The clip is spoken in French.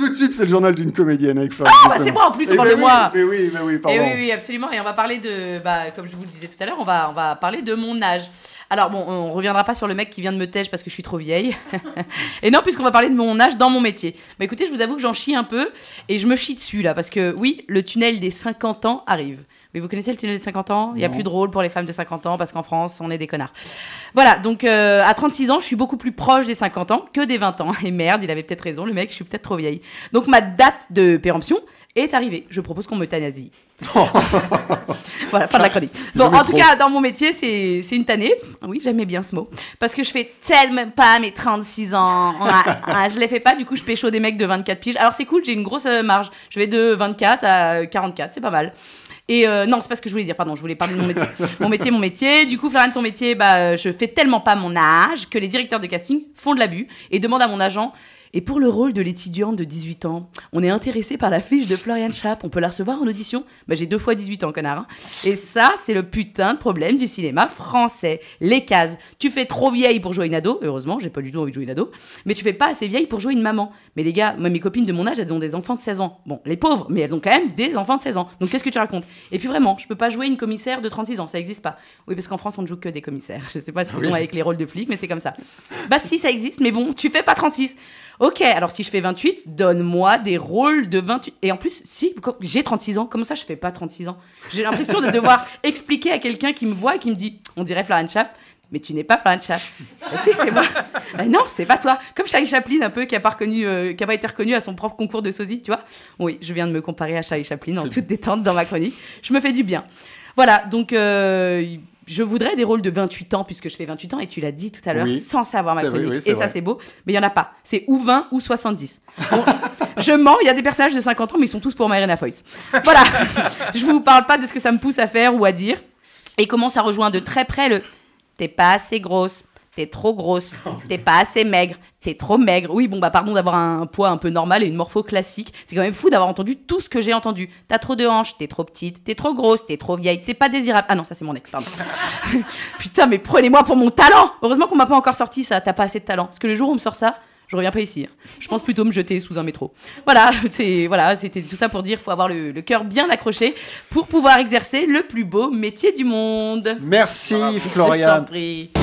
Tout de suite, c'est le journal d'une comédienne avec Florian. Ah, bah c'est moi en plus, on parle de moi. Mais oui, pardon. Et oui, absolument. Et on va parler de, comme je vous le disais tout à l'heure, on va parler de mon âge. Alors bon, on reviendra pas sur le mec qui vient de me tèche parce que je suis trop vieille. Et non, puisqu'on va parler de mon âge dans mon métier. Bah écoutez, je vous avoue que j'en chie un peu et je me chie dessus là parce que oui, le tunnel des 50 ans arrive. Oui, vous connaissez le tunnel des 50 ans ? Il n'y a plus de rôle pour les femmes de 50 ans parce qu'en France, on est des connards. Voilà, donc à 36 ans, je suis beaucoup plus proche des 50 ans que des 20 ans. Et merde, il avait peut-être raison, le mec, je suis peut-être trop vieille. Donc ma date de péremption est arrivée. Je propose qu'on m'euthanasie. Voilà, fin de la chronique. Donc en tout cas, dans mon métier, c'est une tannée. Oui, j'aimais bien ce mot. Parce que je fais tellement pas mes 36 ans. Je les fais pas, du coup, je pécho des mecs de 24 piges. Alors c'est cool, j'ai une grosse marge. Je vais de 24 à 44, c'est pas mal. Et non, c'est pas ce que je voulais dire, pardon, je voulais parler de mon métier. mon métier. Du coup, Florian, ton métier, je fais tellement pas mon âge que les directeurs de casting font de l'abus et demandent à mon agent. Et pour le rôle de l'étudiante de 18 ans, on est intéressé par la fiche de Florian Schaap. On peut la recevoir en audition ? J'ai 2 fois 18 ans, connard. Hein. Et ça, c'est le putain de problème du cinéma français. Les cases. Tu fais trop vieille pour jouer une ado. Heureusement, j'ai pas du tout envie de jouer une ado. Mais tu fais pas assez vieille pour jouer une maman. Mais les gars, moi, mes copines de mon âge, elles ont des enfants de 16 ans. Bon, les pauvres, mais elles ont quand même des enfants de 16 ans. Donc qu'est-ce que tu racontes ? Et puis vraiment, je peux pas jouer une commissaire de 36 ans. Ça existe pas. Oui, parce qu'en France, on ne joue que des commissaires. Je sais pas ce qu'ils ont avec les rôles de flics, mais c'est comme ça. Si, ça existe, mais bon, tu fais pas 36. Ok, alors si je fais 28, donne-moi des rôles de 28. Et en plus, si j'ai 36 ans, comment ça je fais pas 36 ans ? J'ai l'impression de devoir expliquer à quelqu'un qui me voit et qui me dit, on dirait Florian Schaap, mais tu n'es pas Florian Schaap. Si, c'est moi. Non, c'est pas toi. Comme Charlie Chaplin, un peu, qui a pas été reconnu à son propre concours de sosie, tu vois ? Oui, je viens de me comparer à Charlie Chaplin en toute détente dans ma chronique. Je me fais du bien. Voilà, donc... je voudrais des rôles de 28 ans, puisque je fais 28 ans, et tu l'as dit tout à l'heure, sans savoir ma chronique. Et ça, c'est beau. Mais il n'y en a pas. C'est ou 20 ou 70. Bon, je mens, il y a des personnages de 50 ans, mais ils sont tous pour Maïrena Foïs. Voilà. Je ne vous parle pas de ce que ça me pousse à faire ou à dire. Et comment ça rejoint de très près le « t'es pas assez grosse ». T'es trop grosse, t'es pas assez maigre, t'es trop maigre. Oui, pardon d'avoir un poids un peu normal et une morpho classique. C'est quand même fou d'avoir entendu tout ce que j'ai entendu. T'as trop de hanches, t'es trop petite, t'es trop grosse, t'es trop vieille, t'es pas désirable. Ah non, ça c'est mon ex, pardon. Putain, mais prenez-moi pour mon talent. Heureusement qu'on m'a pas encore sorti ça, t'as pas assez de talent. Parce que le jour où on me sort ça, je reviens pas ici. Je pense plutôt me jeter sous un métro. Voilà, c'était tout ça pour dire qu'il faut avoir le cœur bien accroché pour pouvoir exercer le plus beau métier du monde. Merci, Florian. Je t'en prie.